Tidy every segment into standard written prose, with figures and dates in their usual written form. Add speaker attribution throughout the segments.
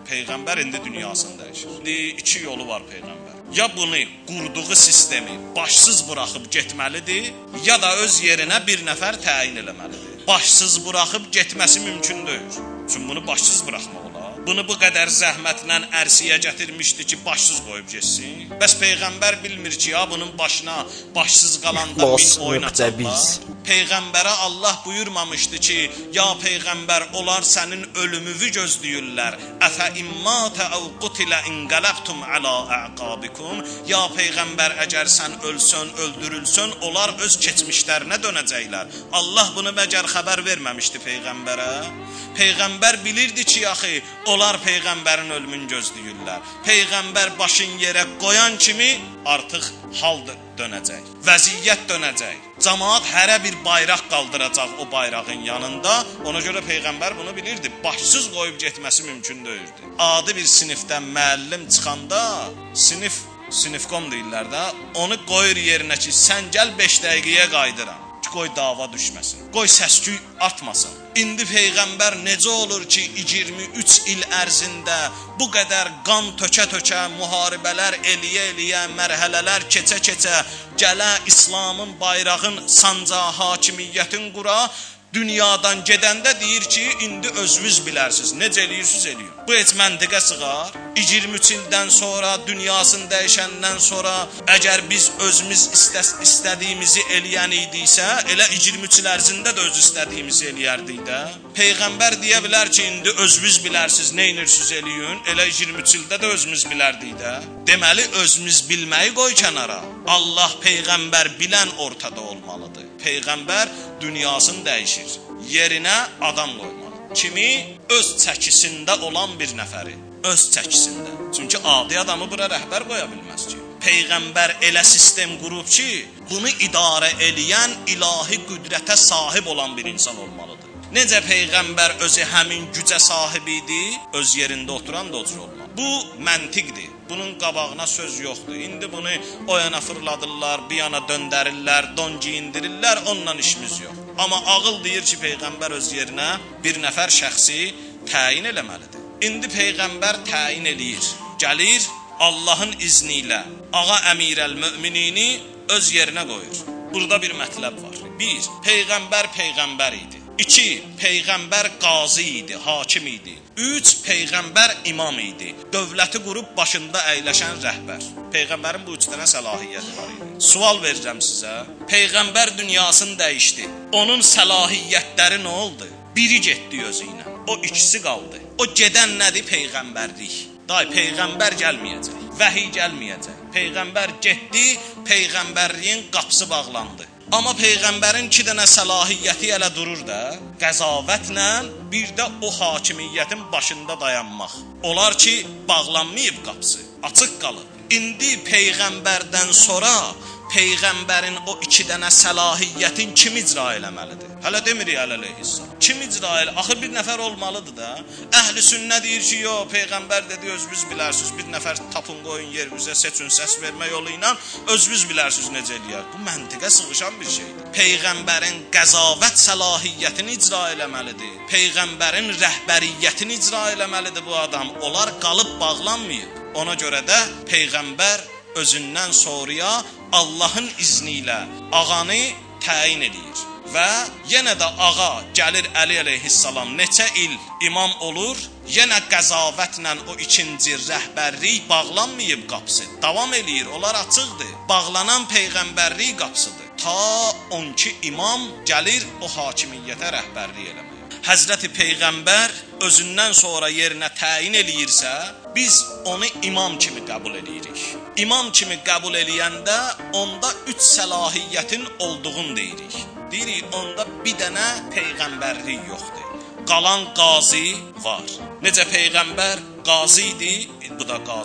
Speaker 1: Peyğəmbər indi dünyasını dəyişir. İndi iki yolu var Peyğəmbər. Ya bunu qurduğu sistemi başsız buraxıb getməlidir, ya da öz yerinə bir nəfər təyin eləməlidir. Başsız buraxıb getməsi mümkün deyil. Çünki bunu başsız buraxmaq olar. Bunu bu qədər zəhmətlə ərsiyə gətirmişdi ki, başsız qoyub getsin. Bəs Peyğəmbər bilmir ki, ya bunun başına başsız qalanda min oynatırlar. Peyğəmbərə Allah buyurmamışdı ki, ya Peyğəmbər, onlar sənin ölümünü gözləyirlər. Əfə immatə əv qutilə inqələbtum əla əqabikum. Ya Peyğəmbər, əgər sən ölsən, öldürülsən, onlar öz keçmişlərinə dönəcəklər. Allah bunu məgər xəbər verməmişdi Peyğəmbərə. Peyğəmbər bilirdi ki, yaxı, onlar Peyğəmbərin ölümünü gözləyirlər. Peyğəmbər başın yerə qoyan kimi artıq hal dönəcək, vəziyyət dönəcək. Cəmaət hərə bir bayraq qaldıracaq o bayrağın yanında. Ona görə Peyğəmbər bunu bilirdi. Başsız qoyub getməsi mümkün deyildi. Adi bir sinifdən müəllim çıxanda, sinifkom deyirlər də, onu qoyur yerinə ki, sən gəl 5 dəqiqəyə qaydıram. Qoy dava düşməsin. Qoy səsküy artmasın. İndi Peyğəmbər necə olur ki, 23 il ərzində bu qədər qan tökə-tökə, müharibələr eləyə-eləyə, mərhələlər keçə-keçə, gələ İslamın, bayrağın, sancağı, hakimiyyətin qura, dünyadan gedəndə deyir ki, indi özünüz bilərsiniz, necə eləyirsiniz eləyin. Bu heç məntiqə sığar. 23 ildən sonra, dünyasını dəyişəndən sonra, əgər biz özümüz istədiyimizi eləyən idiksə, elə 23 il ərzində də öz istədiyimizi eləyərdik də. Peyğəmbər deyə bilər ki, indi özünüz bilərsiniz, nə edirsiniz eləyin, elə 23 ildə də özümüz bilərdik də. Deməli, özümüz bilməyi qoy kənara. Allah Peyğəmbər bilən ortada olmalıdır. Peyğəmbər dünyasını dəyişir. Yerinə adam qoymalı. Kimi? Öz çəkisində olan bir nəfəri. Öz çəkisində. Çünki adi adamı bura rəhbər qoya bilməz ki. Peyğəmbər elə sistem qurub ki, bunu idarə eləyən ilahi qüdrətə sahib olan bir insan olmalıdır. Necə Peyğəmbər özü həmin gücə sahib idi, öz yerində oturan da o cür olmalı. Bu məntiqdir. Bunun qabağına söz yoxdur. İndi bunu o yana fırladırlar, bir yana döndərirlər, don giyindirirlər, onunla işimiz yox. Amma ağıl deyir ki, Peyğəmbər öz yerinə bir nəfər şəxsi təyin eləməlidir. İndi Peyğəmbər təyin eləyir. Gəlir, Allahın izni ilə ağa əmirəl-möminini öz yerinə qoyur. Burada bir mətləb var. 1. Peyğəmbər Peyğəmbər idi. 2. Peyğəmbər qazi idi, hakim idi. 3. Peyğəmbər imam idi. Dövləti qurub başında əyləşən rəhbər. Peyğəmbərin bu 3 dənə səlahiyyəti var idi. Sual verəcəm sizə. Peyğəmbər dünyasını dəyişdi. Onun səlahiyyətləri nə oldu? Biri getdi özü ilə. O ikisi qaldı. O gedən nədir? Peyğəmbərlik. Peyğəmbər gəlməyəcək. Vəhiy gəlməyəcək. Peyğəmbər getdi, Peyğəmbərliyin qapısı bağlandı. Amma Peyğəmbərin 2 dənə səlahiyyəti elə durur da, qəzavətlə bir də o hakimiyyətin başında dayanmaq. Olar ki, bağlanmayıb qapısı, açıq qalıb. İndi Peyğəmbərdən sonra Peyğəmbərin o 2 dənə səlahiyyətin kim icra eləməlidir? Hələ demirik əleyhissalam. Kim icra elə? Axır bir nəfər olmalıdır da. Əhl-i sünnə deyir ki, yox, Peyğəmbər dedi, özünüz bilərsiniz. Bir nəfər tapın, qoyun yerimizə, seçin, səs vermə yolu ilə özünüz bilərsiniz necə eləyər. Bu məntiqə sığışan bir şeydir. Peyğəmbərin qəzavət səlahiyyətini icra eləməlidir. Peyğəmbərin rəhbəriyyətini icra eləməlidir bu adam. Onlar qalıb bağlanmayıb. Ona görə də Peyğəmbər özündən sonraya Allahın izni ilə ağanı təyin edir. Və yenə də ağa gəlir Əli əleyhissalam neçə il imam olur, yenə qəzavətlə o 2-ci rəhbərlik bağlanmayıb qapısı. Davam eləyir, onlar açıqdır. Bağlanan Peyğəmbərlik qapısıdır. Ta 12 imam gəlir o hakimiyyətə rəhbərlik eləməyə. Həzrəti Peyğəmbər özündən sonra yerinə təyin eləyirsə, biz onu imam kimi qəbul edirik. İmam kimi qəbul eləyəndə onda 3 səlahiyyətin olduğunu deyirik. Deyirik, onda bir dənə Peyğəmbərlik yoxdur. Qalan qazi var. Necə Peyğəmbər qazi idi, bu da qazidir.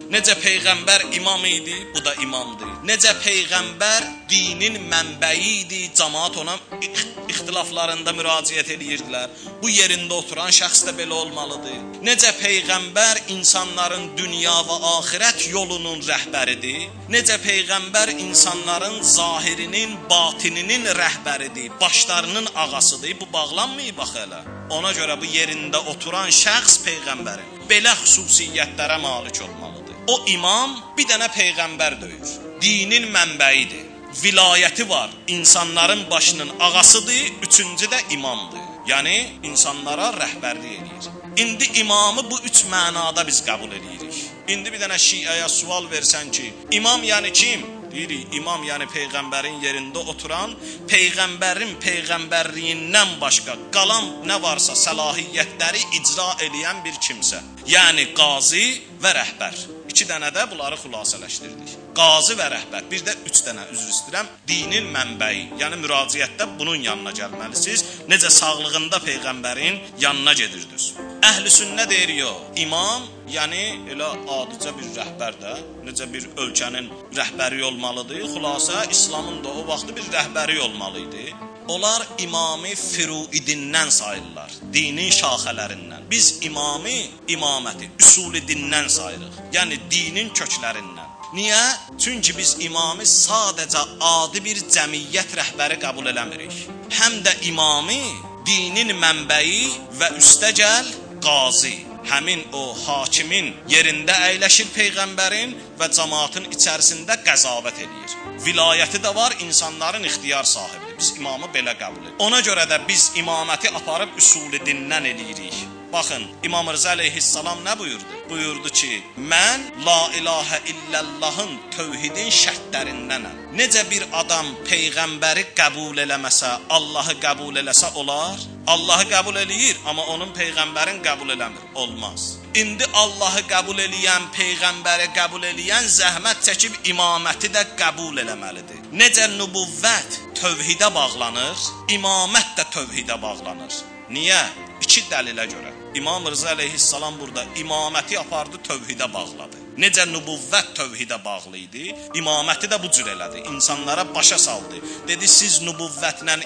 Speaker 1: Necə peyğəmbər imam idi, bu da imamdır. Necə peyğəmbər dinin mənbəyi idi, cəmaət ona ixtilaflarında müraciət edirdilər. Bu yerində oturan şəxs də belə olmalıdır. Necə peyğəmbər insanların dünya və axirət yolunun rəhbəridir. Necə peyğəmbər insanların zahirinin, batininin rəhbəridir, başlarının ağasıdır. Bu bağlanmayıb bax elə. Ona görə bu yerində oturan şəxs peyğəmbərin belə xüsusiyyətlərə malik olmalıdır. O imam bir dənə peyğəmbər deyir. Dinin mənbəyidir. Vilayəti var. İnsanların başının ağasıdır. Üçüncü də imamdır. Yəni insanlara rəhbərlik edir. İndi imamı bu üç mənada biz qəbul edirik. İndi bir dənə şiəyə sual versən ki, imam yəni kim? Deyirik, imam yəni peyğəmbərin yerində oturan, peyğəmbərin peyğəmbərliyindən başqa qalan nə varsa səlahiyyətləri icra edən bir kimsə. Yəni qazi və rəhbər. 2 dənə də bunları xülasələşdirdik. Qazi və rəhbər. Bir də 3 dənə üzr istəyirəm. Dinin mənbəyi. Yəni müraciətdə bunun yanına gəlməlisiniz. Necə sağlığında peyğəmbərin yanına gedirdiniz. Əhl-i sünnə deyir, yox. İmam, yəni elə adicə bir rəhbər də, necə bir ölkənin rəhbəri olmalıdır. Xülasə İslamın da o vaxtı bir rəhbəri olmalı idi. Onlar imamı füruidindən sayırlar, dinin şaxələrindən. Biz imamı, imaməti, üsuli dindən sayırıq, yəni dinin köklərindən. Niyə? Çünki biz imamı sadəcə adi bir cəmiyyət rəhbəri qəbul eləmirik. Həm də imamı dinin mənbəyi və üstəgəl qazi. Həmin o hakimin yerində əyləşir peyğəmbərin və cəmaatın içərisində qəzavət edir. Vilayəti də var, insanların ixtiyar sahibidir. Biz imamı belə qəbul edirik. Ona görə də biz imaməti aparıb üsuli dindən eləyirik. Baxın, İmam Rza əleyhissalam nə buyurdu? Buyurdu ki, mən la ilahə illallahın tövhidin şərtlərindənəm. Necə bir adam peyğəmbəri qəbul eləməsə, Allahı qəbul eləsə olar? Allahı qəbul eləyir, amma onun peyğəmbərin qəbul eləmir. Olmaz. İndi Allahı qəbul eləyən, peyğəmbəri qəbul eləyən zəhmət çəkib imaməti də qəbul eləməlidir. Necə nübüvvət tövhidə bağlanır, imamət də tövhidə bağlanır. Niyə? 2 dəlilə görə. İmam Rza əleyhissalam burada imaməti apardı, tövhidə bağladı. Necə nübüvvət tövhidə bağlı idi, imaməti də bu cür elədi. İnsanlara başa saldı. Dedi, siz nübüvvətlə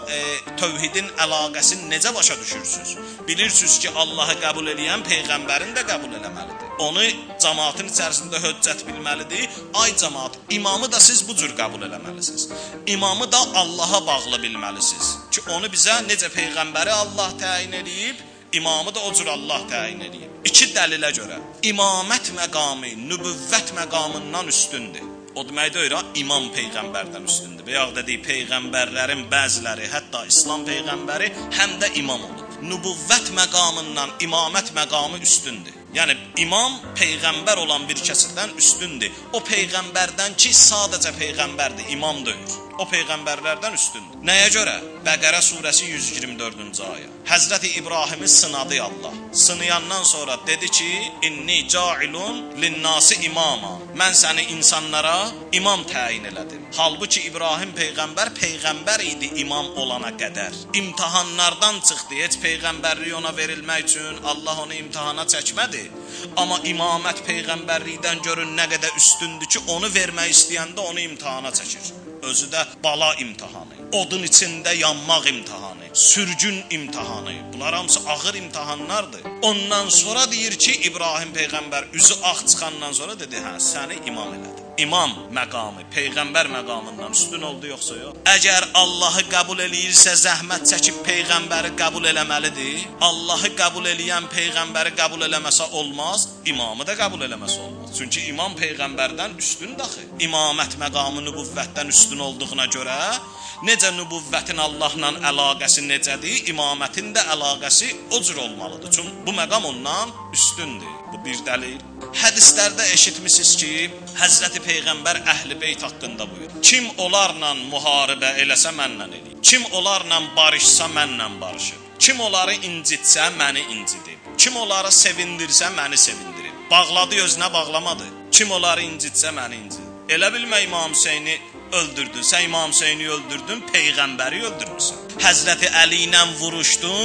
Speaker 1: tövhidin əlaqəsini necə başa düşürsünüz? Bilirsiniz ki, Allahı qəbul eləyən peyğəmbərin də qəbul eləməlidir. Onu cəmaatın içərisində höccət bilməlidir. Ay cəmaat, imamı da siz bu cür qəbul eləməlisiniz. İmamı da Allaha bağlı bilməlisiniz. Ki onu bizə necə peyğəmbəri Allah təyin edib, imamı da o cür Allah təyin edib. 2 dəlilə görə imamət məqamı nübüvvət məqamından üstündür. O demək deyir, imam peyğəmbərdən üstündür. Və yaxud da deyir, peyğəmbərlərin bəziləri, hətta İslam peyğəmbəri həm də imam olur. Nübüvvət məqamından imamət məqamı üstündür. Yəni imam peyğəmbər olan bir kəsdən üstündür. O peyğəmbərdən ki, sadəcə peyğəmbərdir, imam deyil. O peyğəmbərlərdən üstündür. Nəyə görə? Bəqərə surəsi 124-cü ayə. Həzrəti İbrahimi sınadı Allah. Sınayandan sonra dedi ki, inni cailun linnasi imama. Mən səni insanlara imam təyin elədim. Halbuki İbrahim peyğəmbər idi imam olana qədər. İmtahanlardan çıxdı. Heç peyğəmbərlik ona verilmək üçün Allah onu imtahana çəkmədi. Amma imamət peyğəmbərlikdən görün nə qədər üstündür ki, onu vermək istəyəndə onu imtahana çəkir. Özü də bala imtahanı, odun içində yanmaq imtahanı, sürgün imtahanı. Bunlar hamısı ağır imtahanlardır. Ondan sonra deyir ki, İbrahim peyğəmbər üzü ağ çıxandan sonra dedi, hə, səni imam elədi. İmam məqamı, peyğəmbər məqamından üstün oldu yoxsa yox? Əgər Allahı qəbul eləyirsə, zəhmət çəkib peyğəmbəri qəbul eləməlidir. Allahı qəbul eləyən peyğəmbəri qəbul eləməsə olmaz, imamı da qəbul eləməsə olmaz. Çünki imam peyğəmbərdən üstün daxı. İmamət məqamı nübüvvətdən üstün olduğuna görə, necə nübüvvətin Allahla əlaqəsi necədir, imamətin də əlaqəsi o cür olmalıdır. Çünki bu məqam ondan üstündür. Bu bir dəlil. Hədislərdə eşitmisiniz ki, Həzrəti Peyğəmbər Əhl-i Beyt haqqında buyurur. Kim onlarla müharibə eləsə mənlə eləyir. Kim onlarla barışsa mənlə barışır. Kim onları incitsə məni incidib. Kim onları sevindirsə məni sevindirib. Bağladı özünə bağlamadı. Kim onları incitsə məni incidib. Elə bilmə İmam Hüseyni öldürdün. Sən İmam Hüseyni öldürdün, Peyğəmbəri öldürmüsən. Həzrəti Əli ilə vuruşdun,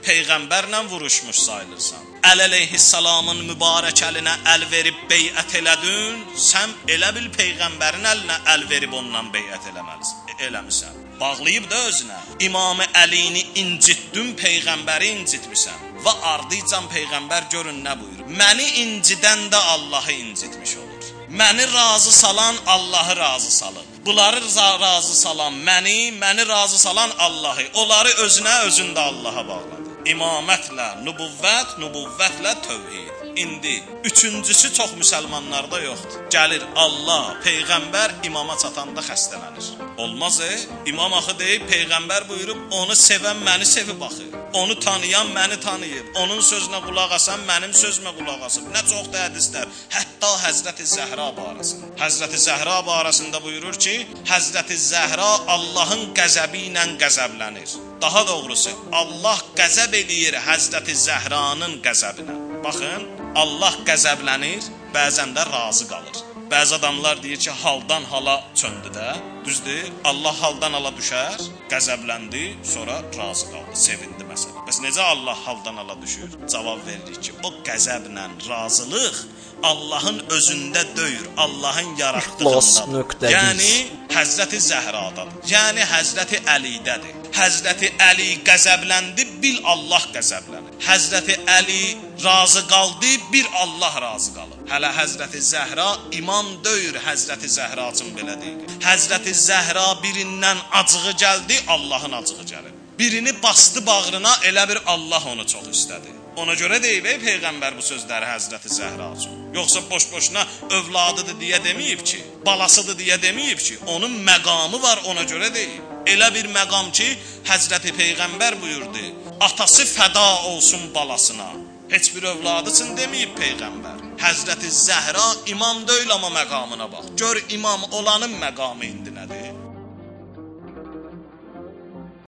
Speaker 1: peyğəmbərlə vuruşmuş sayılırsan. Əl əleyhissalamın mübarək əlinə əl verib beyət elədin, sən elə bil peyğəmbərin əlinə əl verib ondan beyət eləmisən. Bağlayıb da özünə. İmam Əlini incitdin, peyğəmbəri incitmisən. Və ardıcan peyğəmbər görün nə buyurur? Məni incidən də Allahı incitmiş olur. Məni razı salan Allahı razı salır. Bunları razı salan məni razı salan Allahı. Onları özündə Allaha bağladı. İmamətlə nübüvvət, nübüvvətlə tövhid. İndi üçüncüsü çox müsəlmanlarda yoxdur. Gəlir Allah, peyğəmbər imama çatanda xəstələnir. Olmaz İmam axı deyib, peyğəmbər buyurub, onu sevən məni sevib baxır. Onu tanıyan məni tanıyıb. Onun sözünə qulaq asan mənim sözümə qulaq asıb. Nə çoxdur hədislər. Hətta Həzrəti Zəhra barəsində. Həzrəti Zəhra barəsində buyurur ki, Həzrəti Zəhra Allahın qəzəbi ilə qəzəblənir. Daha doğrusu, Allah qəzəb eləyir Həzrəti Zəhranın qəzəbinə. Baxın, Allah qəzəblənir, bəzən də razı qalır. Bəzi adamlar deyir ki, haldan hala çöndü də, düzdür? Allah haldan hala düşər, qəzəbləndi, sonra razı qaldı, sevindi məsələn. Bəs necə Allah haldan hala düşür? Cavab veririk ki, o qəzəblə razılıq Allahın özündə deyil, Allahın yaratdığındadır. Yəni Həzrəti Zəhradadır. Yəni Həzrəti Əlidədir. Həzrəti Əli qəzəbləndi, bil Allah qəzəblənir. Həzrəti Əli razı qaldı, bir Allah razı qalır. Hələ Həzrəti Zəhra imam deyir, Həzrəti Zəhra üçün belə deyil. Həzrəti Zəhra birindən acığı gəldi, Allahın acığı gəlir. Birini bastı bağrına, elə bir Allah onu çox istədi. Ona görə deyib, peyğəmbər bu sözləri Həzrəti Zəhra üçün. Yoxsa boş-boşuna övladıdır deyə deməyib ki, balasıdır deyə deməyib ki, onun məqamı var, ona görə deyib. Elə bir məqam ki, Həzrəti Peyğəmbər buyurdu, atası fəda olsun balasına. Heç bir övladı üçün deməyib Peyğəmbər. Həzrəti Zəhra imam deyil, amma məqamına bax. Gör imam olanın məqamı indi.